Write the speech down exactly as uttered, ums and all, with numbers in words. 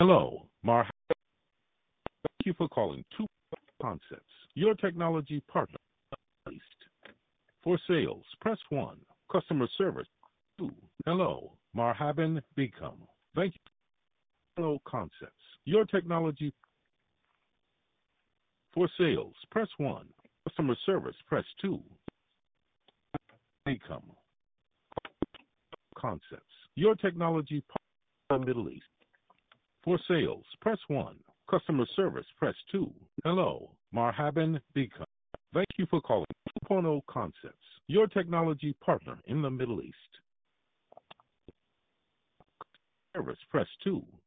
Hello, Mar. Thank you for calling Two Concepts, your technology partner. For sales, press one. Customer service, two. Hello, Marhaban Become. Thank you. Hello, Concepts, your technology. For sales, press one. Customer service, press two. Become Concepts, your technology partner, Middle East. For sales, press one. Customer service, press two. Hello, Marhaban Become. Thank you for calling two point oh Concepts, your technology partner in the Middle East. Service, press two.